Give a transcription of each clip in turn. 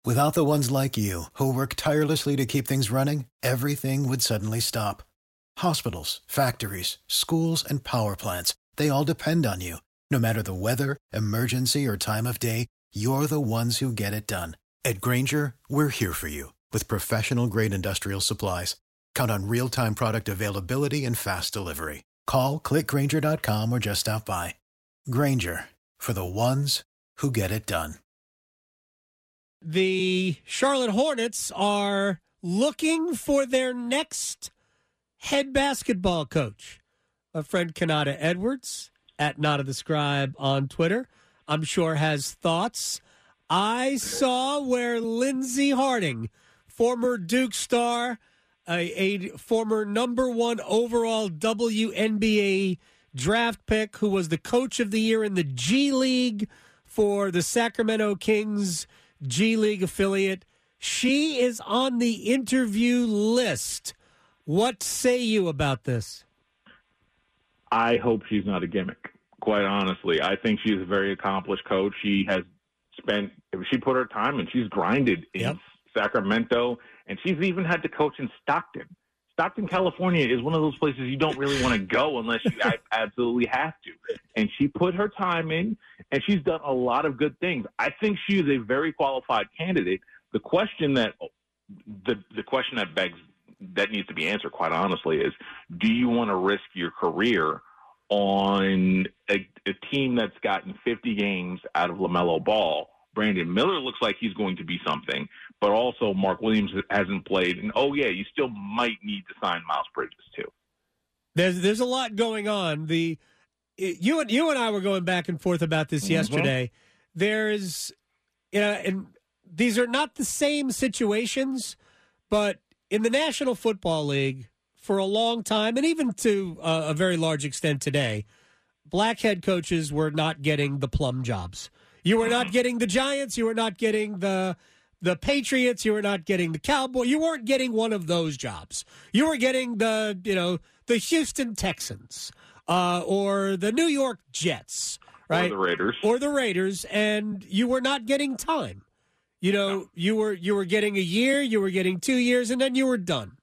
Without the ones like you, who work tirelessly to keep things running, everything would suddenly stop. Hospitals, factories, schools, and power plants, they all depend on you. No matter the weather, emergency, or time of day, you're the ones who get it done. At Grainger, we're here for you with professional-grade industrial supplies. Count on real-time product availability and fast delivery. Call, clickgrainger.com, or just stop by. Grainger, for the ones who get it done. The Charlotte Hornets are looking for their next head basketball coach. A friend, Kanata Edwards, at Nada the Scribe on Twitter, I'm sure has thoughts. I saw where Lindsey Harding, former Duke star, a former number 1 overall WNBA draft pick, who was the coach of the year in the G League for the Sacramento Kings G League affiliate. She is on the interview list. What say you about this? I hope she's not a gimmick, quite honestly. I think she's a very accomplished coach. She put her time in. She's grinded in Sacramento, and she's even had to coach in Stockton. Stockton, California is one of those places you don't really want to go unless you absolutely have to. And she put her time in, and she's done a lot of good things. I think she is a very qualified candidate. The question that needs to be answered, quite honestly, is: do you want to risk your career on a team that's gotten 50 games out of LaMelo Ball? Brandon Miller looks like he's going to be something, but also Mark Williams hasn't played. And, you still might need to sign Miles Bridges, too. There's a lot going on. You and I were going back and forth about this yesterday. There's, and these are not the same situations, but in the National Football League for a long time, and even to a very large extent today, black head coaches were not getting the plum jobs. You were not getting the Giants. You were not getting the Patriots. You were not getting the Cowboys. You weren't getting one of those jobs. You were getting the Houston Texans or the New York Jets, right? Or the Raiders, and you were not getting time. You were getting a year, you were getting 2 years, and then you were done.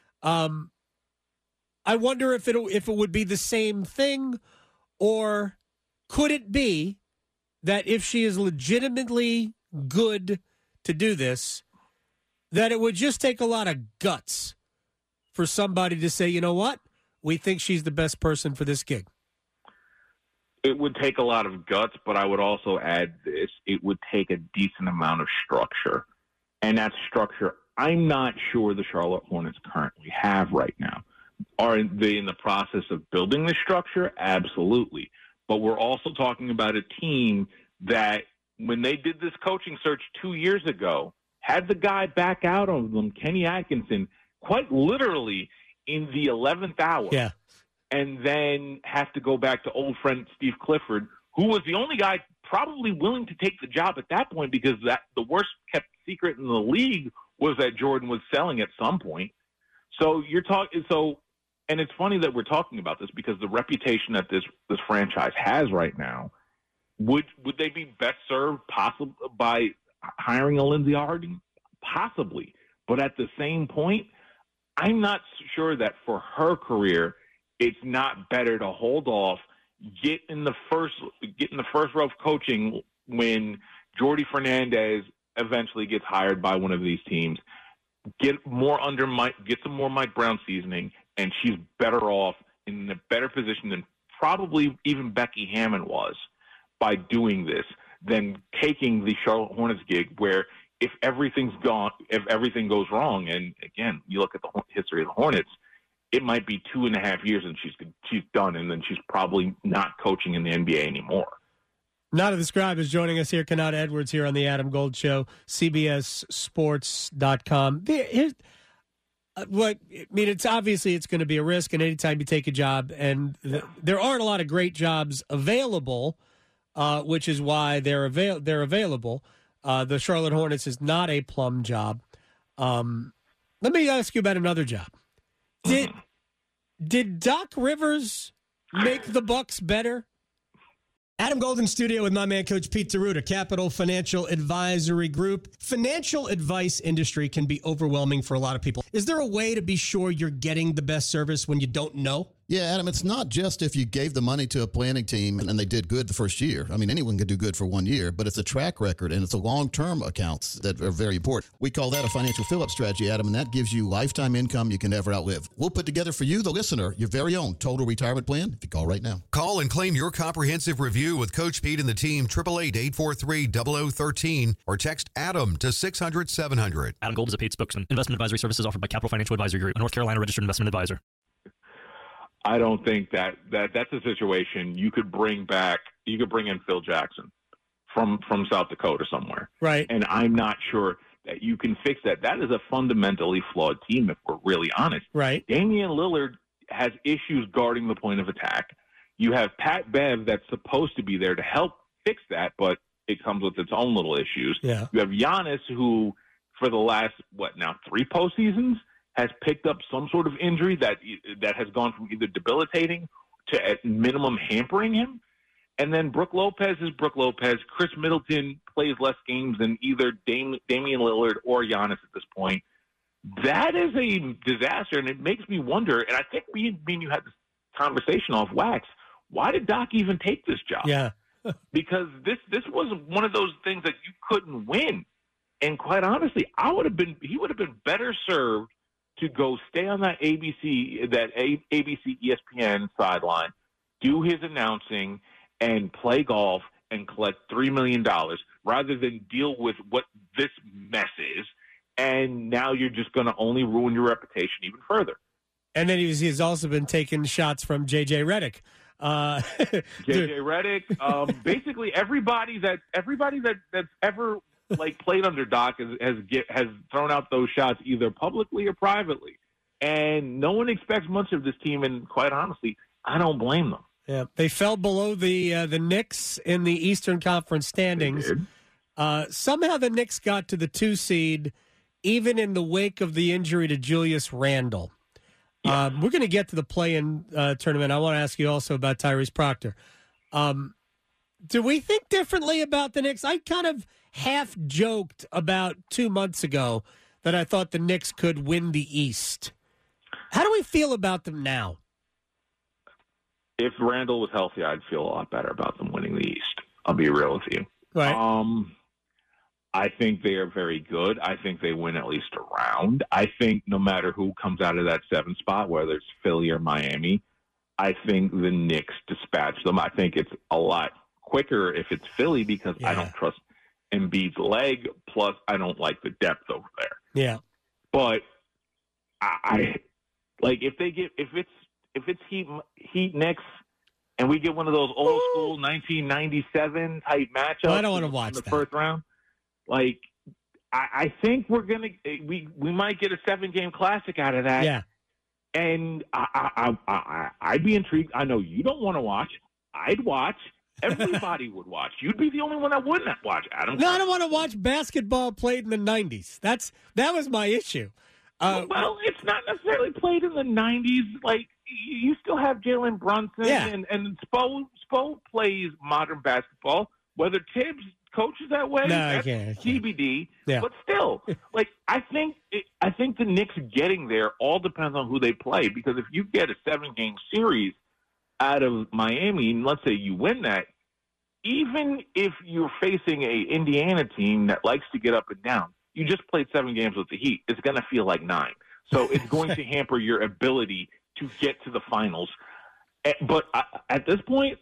I wonder if it would be the same thing, or could it be that if she is legitimately good to do this, that it would just take a lot of guts for somebody to say, you know what, we think she's the best person for this gig. It would take a lot of guts, but I would also add this: it would take a decent amount of structure. And that structure, I'm not sure the Charlotte Hornets currently have right now. Are they in the process of building the structure? Absolutely. But we're also talking about a team that, when they did this coaching search 2 years ago, had the guy back out on them, Kenny Atkinson, quite literally in the 11th hour. Yeah. And then have to go back to old friend Steve Clifford, who was the only guy probably willing to take the job at that point, because the worst kept secret in the league was that Jordan was selling at some point. So and it's funny that we're talking about this, because the reputation that this franchise has right now, would they be best served by hiring a Lindsey Harding? Possibly. But at the same point, I'm not sure that for her career, it's not better to hold off, get in the first row of coaching when Jordy Fernandez eventually gets hired by one of these teams. Get some more Mike Brown seasoning, and she's better off in a better position than probably even Becky Hammon was by doing this, than taking the Charlotte Hornets gig, where if everything goes wrong, and again, you look at the history of the Hornets, it might be 2.5 years and she's done, and then she's probably not coaching in the NBA anymore. Nada the Scribe is joining us here. Kanata Edwards here on the Adam Gold Show, CBSSports.com. It's obviously it's going to be a risk, and anytime you take a job, and there aren't a lot of great jobs available, which is why they're available. The Charlotte Hornets is not a plum job. Let me ask you about another job. Did Doc Rivers make the Bucks better? Adam Golden studio with my man, Coach Pete Taruta, Capital Financial Advisory Group. Financial advice industry can be overwhelming for a lot of people. Is there a way to be sure you're getting the best service when you don't know? Yeah, Adam, it's not just if you gave the money to a planning team and they did good the first year. I mean, anyone can do good for 1 year, but it's a track record and it's a long-term accounts that are very important. We call that a financial fill-up strategy, Adam, and that gives you lifetime income you can never outlive. We'll put together for you, the listener, your very own total retirement plan if you call right now. Call and claim your comprehensive review with Coach Pete and the team, 888-843-0013, or text ADAM to 600-700. Adam Gold is a paid spokesman. Investment advisory services offered by Capital Financial Advisory Group, a North Carolina registered investment advisor. I don't think that's a situation you could bring back. You could bring in Phil Jackson from South Dakota somewhere. Right. And I'm not sure that you can fix that. That is a fundamentally flawed team, if we're really honest. Right. Damian Lillard has issues guarding the point of attack. You have Pat Bev that's supposed to be there to help fix that, but it comes with its own little issues. Yeah. You have Giannis, who for the last, 3 postseasons, has picked up some sort of injury that has gone from either debilitating to at minimum hampering him. And then Brook Lopez is Brook Lopez. Chris Middleton plays less games than either Damian Lillard or Giannis at this point. That is a disaster, and it makes me wonder, and I think me and you had this conversation off wax, why did Doc even take this job? Yeah. Because this was one of those things that you couldn't win. And quite honestly, he would have been better served to go stay on that ABC ESPN sideline, do his announcing, and play golf and collect $3 million rather than deal with what this mess is. And now you're just going to only ruin your reputation even further. And then he's also been taking shots from J.J. Redick. J.J. Redick, basically everybody that's ever played under Doc has thrown out those shots either publicly or privately, and no one expects much of this team. And quite honestly, I don't blame them. Yeah, they fell below the Knicks in the Eastern Conference standings. Somehow the Knicks got to the 2 seed, even in the wake of the injury to Julius Randle. Yeah. We're going to get to the play-in tournament. I want to ask you also about Tyrese Proctor. Do we think differently about the Knicks? I kind of half joked about 2 months ago that I thought the Knicks could win the East. How do we feel about them now? If Randall was healthy, I'd feel a lot better about them winning the East. I'll be real with you. Right. I think they are very good. I think they win at least a round. I think no matter who comes out of that 7th spot, whether it's Philly or Miami, I think the Knicks dispatch them. I think it's a lot quicker if it's Philly because I don't trust Embiid's leg. Plus, I don't like the depth over there. Yeah. But I like if it's Heat Knicks and we get one of those old school 1997 type matchups. Well, I don't want to watch in the that. First round. Like, I think we might get a 7-game classic out of that. Yeah. And I'd be intrigued. I know you don't want to watch. I'd watch. Everybody would watch. You'd be the only one that wouldn't watch, Adam. No, I don't want to watch basketball played in the 90s. That was my issue. Well, it's not necessarily played in the 90s. Like, you still have Jalen Brunson and Spo plays modern basketball. Whether Tibbs coaches that way, that's TBD. Yeah. But still, I think the Knicks getting there all depends on who they play. Because if you get a 7-game series out of Miami, and let's say you win that, even if you're facing a Indiana team that likes to get up and down, you just played 7 games with the Heat. It's going to feel like 9. So it's going to hamper your ability to get to the finals. But at this point,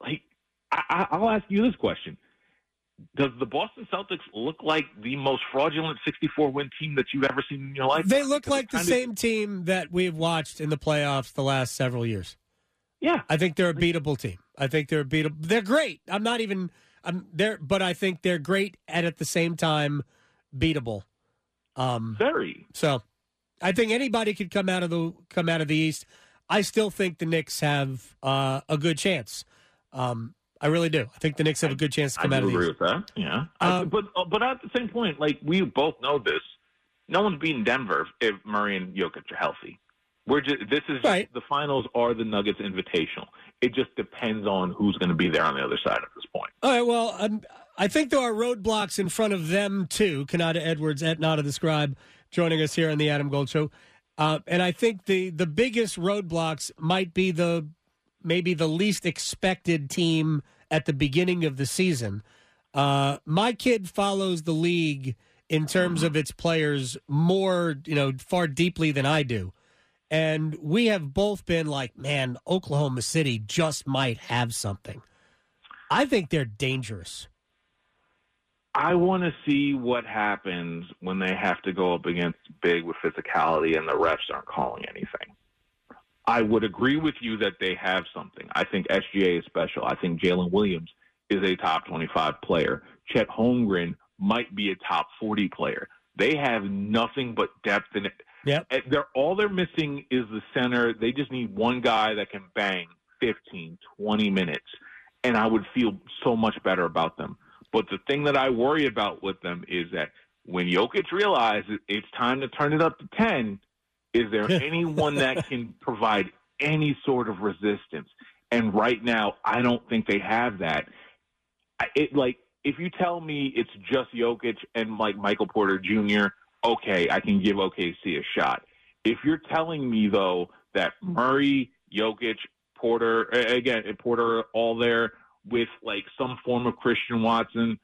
I'll ask you this question. Does the Boston Celtics look like the most fraudulent 64-win team that you've ever seen in your life? They look like the same team that we've watched in the playoffs the last several years. Yeah. I think they're a beatable team. I think they're beatable. They're great. I'm there, but I think they're great and at the same time beatable. Very. So I think anybody could come out of the East. I still think the Knicks have a good chance. I really do. I think the Knicks have a good chance to come out of the East. I agree with that. Yeah. But at the same point, we both know this. No one's beating Denver if Murray and Jokic are healthy. Right. The finals are the Nuggets Invitational. It just depends on who's going to be there on the other side at this point. All right, well, I think there are roadblocks in front of them, too. Kanata Edwards at Nada the Scribe joining us here on the Adam Gold Show. And I think the biggest roadblocks might be maybe the least expected team at the beginning of the season. My kid follows the league in terms of its players more, far deeply than I do. And we have both been like, man, Oklahoma City just might have something. I think they're dangerous. I want to see what happens when they have to go up against big with physicality and the refs aren't calling anything. I would agree with you that they have something. I think SGA is special. I think Jalen Williams is a top 25 player. Chet Holmgren might be a top 40 player. They have nothing but depth in it. Yep. All they're missing is the center. They just need one guy that can bang 15, 20 minutes, and I would feel so much better about them. But the thing that I worry about with them is that when Jokic realizes it's time to turn it up to 10, is there anyone that can provide any sort of resistance? And right now, I don't think they have that. If you tell me it's just Jokic and Michael Porter Jr., okay, I can give OKC a shot. If you're telling me, though, that Murray, Jokic, Porter all there with some form of Christian Brown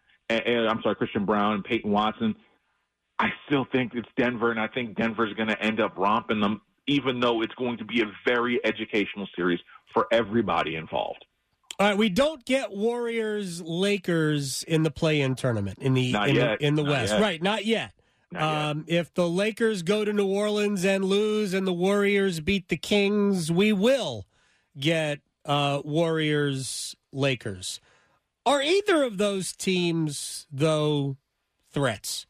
and Peyton Watson, I still think it's Denver, and I think Denver's going to end up romping them, even though it's going to be a very educational series for everybody involved. All right, we don't get Warriors-Lakers in the play-in tournament in the West. Yet. Right, not yet. If the Lakers go to New Orleans and lose and the Warriors beat the Kings, we will get Warriors-Lakers. Are either of those teams, though, threats?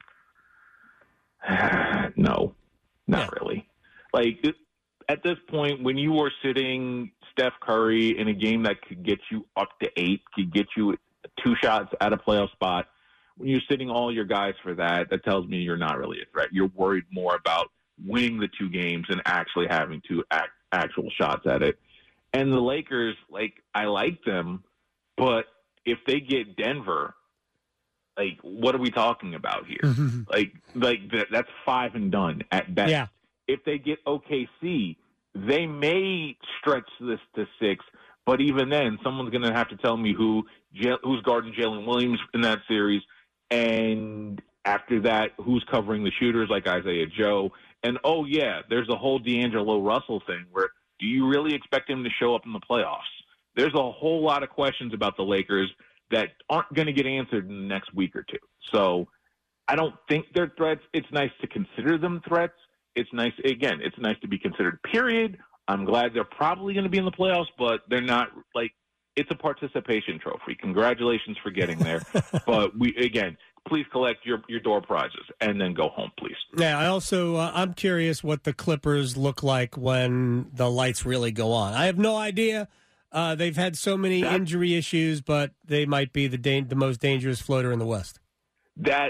No, not really. At this point, when you are sitting Steph Curry in a game that could get you up to 8, could get you 2 shots at a playoff spot, when you're sitting all your guys for that tells me you're not really a threat. You're worried more about winning the 2 games and actually having 2 actual shots at it. And the Lakers, I like them, but if they get Denver, what are we talking about here? That's 5 and done at best. Yeah. If they get OKC, they may stretch this to 6, but even then, someone's going to have to tell me who's guarding Jalen Williams in that series, and after that, who's covering the shooters like Isaiah Joe. And, there's a whole D'Angelo Russell thing where do you really expect him to show up in the playoffs? There's a whole lot of questions about the Lakers that aren't going to get answered in the next week or 2. So I don't think they're threats. It's nice to consider them threats. It's nice to be considered, period. I'm glad they're probably going to be in the playoffs, but they're not it's a participation trophy. Congratulations for getting there. But please collect your door prizes and then go home, please. Yeah, I also, I'm curious what the Clippers look like when the lights really go on. I have no idea. They've had so many injury issues, but they might be the most dangerous floater in the West. That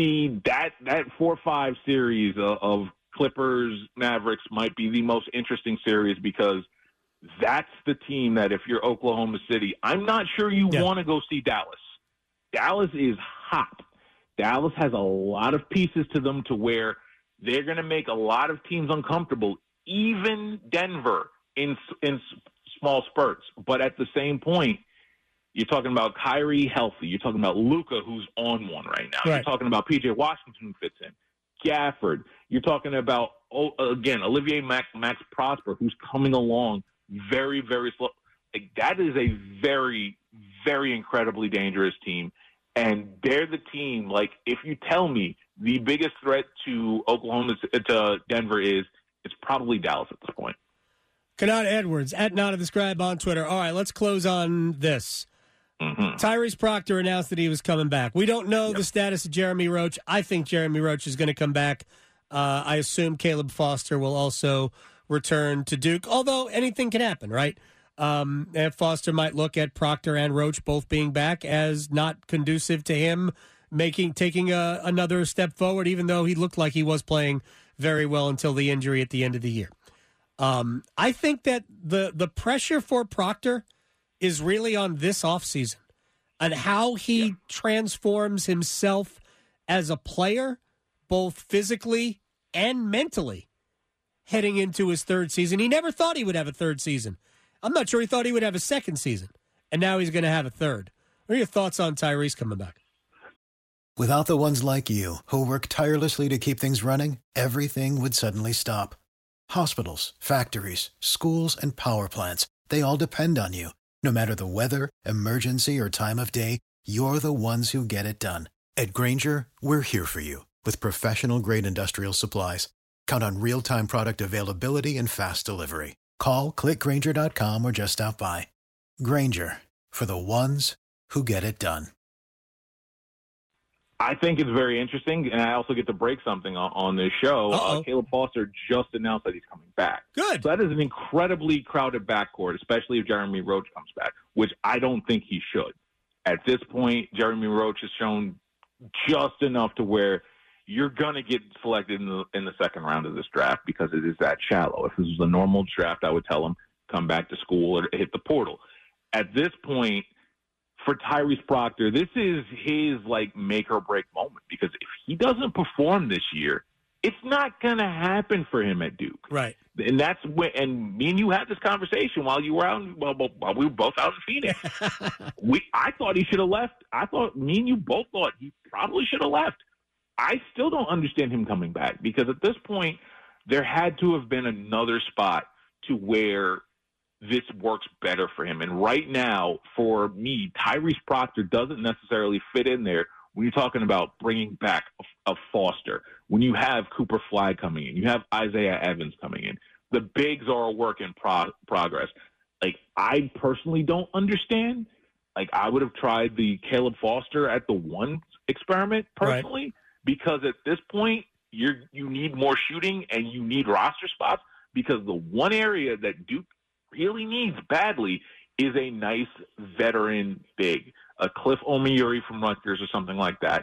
4-5 series of Clippers Mavericks might be the most interesting series because that's the team that if you're Oklahoma City, I'm not sure you want to go see Dallas. Dallas is hot. Dallas has a lot of pieces to them to where they're going to make a lot of teams uncomfortable, even Denver in small spurts. But at the same point, you're talking about Kyrie healthy. You're talking about Luka, who's on one right now. Right. You're talking about P.J. Washington, who fits in. Gafford. You're talking about, Olivier Max Prosper, who's coming along very, very slow. That is a very, very incredibly dangerous team. And they're the team, if you tell me the biggest threat to Denver is, it's probably Dallas at this point. Kanata Edwards, at Nada the Scribe on Twitter. All right, let's close on this. Mm-hmm. Tyrese Proctor announced that he was coming back. We don't know the status of Jeremy Roach. I think Jeremy Roach is going to come back. I assume Caleb Foster will also return to Duke, although anything can happen, right? And Foster might look at Proctor and Roach both being back as not conducive to him taking another step forward, even though he looked like he was playing very well until the injury at the end of the year. I think that the pressure for Proctor is really on this offseason and how he transforms himself as a player, both physically and mentally, heading into his third season. He never thought he would have a third season. I'm not sure he thought he would have a second season, and now he's going to have a third. What are your thoughts on Tyrese coming back? Without the ones like you, who work tirelessly to keep things running, everything would suddenly stop. Hospitals, factories, schools, and power plants, they all depend on you. No matter the weather, emergency, or time of day, you're the ones who get it done. At Grainger, we're here for you with professional-grade industrial supplies. Count on real-time product availability and fast delivery. Call, clickgrainger.com, or just stop by. Grainger, for the ones who get it done. I think it's very interesting, and I also get to break something on this show. Caleb Foster just announced that he's coming back. Good. So that is an incredibly crowded backcourt, especially if Jeremy Roach comes back, which I don't think he should. At this point, Jeremy Roach has shown just enough to where you're going to get selected in the second round of this draft because it is that shallow. If this was a normal draft, I would tell him come back to school or hit the portal. At this point, for Tyrese Proctor, this is his make or break moment because if he doesn't perform this year, it's not going to happen for him at Duke. Right. And that's when, and me and you had this conversation while you were out, while we were both out in Phoenix. I thought he should have left. Me and you both thought he probably should have left. I still don't understand him coming back because at this point, there had to have been another spot to where this works better for him. And right now, for me, Tyrese Proctor doesn't necessarily fit in there when you're talking about bringing back a Foster. When you have Cooper Fly coming in, you have Isaiah Evans coming in. The bigs are a work in progress. I personally don't understand. I would have tried the Caleb Foster at the one experiment personally, right? Because at this point, you need more shooting and you need roster spots because the one area that Duke really needs badly is a nice veteran big, a Cliff Omiuri from Rutgers or something like that.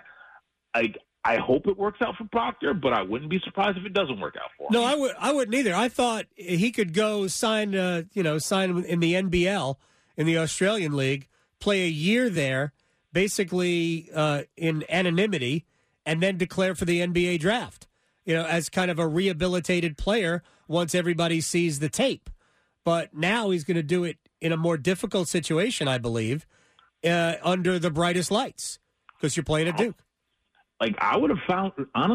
I hope it works out for Proctor, but I wouldn't be surprised if it doesn't work out for him. No, I wouldn't either. I thought he could go sign in the NBL in the Australian League, play a year there, basically in anonymity, and then declare for the NBA draft. As kind of a rehabilitated player once everybody sees the tape. But now he's going to do it in a more difficult situation, I believe, under the brightest lights because you're playing at Duke. I would have found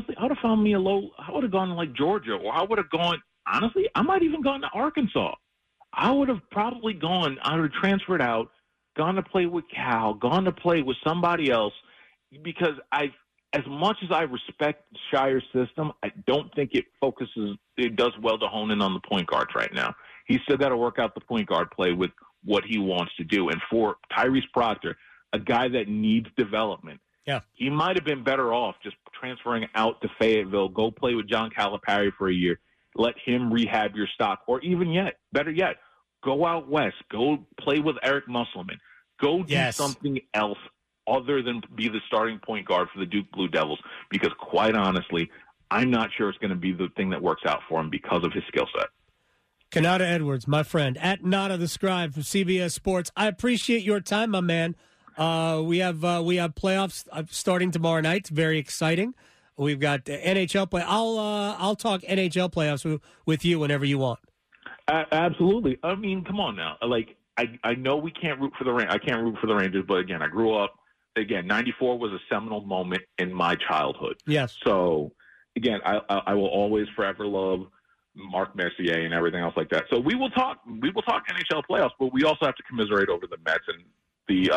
me I would have gone to Georgia, or I would have gone, honestly, I might even gone to Arkansas. I would have probably I would have transferred out, gone to play with Cal, gone to play with somebody else because as much as I respect Shire's system, I don't think it does well to hone in on the point guards right now. He's still got to work out the point guard play with what he wants to do. And for Tyrese Proctor, a guy that needs development, he might have been better off just transferring out to Fayetteville, go play with John Calipari for a year, let him rehab your stock, or even better yet, go out west, go play with Eric Musselman, go do something else other than be the starting point guard for the Duke Blue Devils, because quite honestly, I'm not sure it's going to be the thing that works out for him because of his skill set. Kanata Edwards, my friend, at Nada the Scribe from CBS Sports. I appreciate your time, my man. We have playoffs starting tomorrow night. It's very exciting. We've got NHL play. I'll talk NHL playoffs with you whenever you want. Absolutely. I mean, come on now. I know we can't root for the Rangers. I can't root for the Rangers, but again, I grew up. Again, 94 was a seminal moment in my childhood. Yes. So again, I will always forever love Mark Messier and everything else like that. So we will talk NHL playoffs, but we also have to commiserate over the Mets and the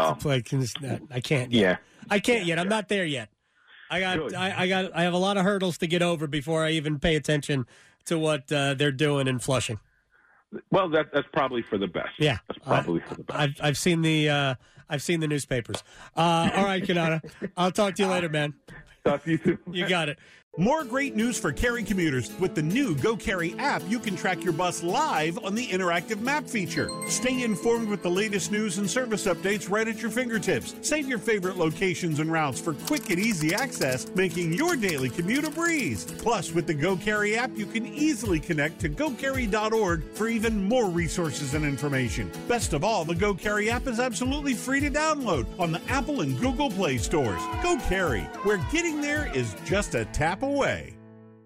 I can't yet. Yeah. I can't yet. I'm not there yet. I have a lot of hurdles to get over before I even pay attention to what they're doing in Flushing. Well, that's probably for the best. Yeah. That's probably for the best. I've seen the newspapers. All right, Kanata. I'll talk to you later, man. Talk to you soon. You got it. More great news for Cary commuters. With the new Go Cary app, you can track your bus live on the interactive map feature. Stay informed with the latest news and service updates right at your fingertips. Save your favorite locations and routes for quick and easy access, making your daily commute a breeze. Plus, with the Go Cary app, you can easily connect to gocary.org for even more resources and information. Best of all, the Go Cary app is absolutely free to download on the Apple and Google Play stores. Go Cary, where getting there is just a tap away.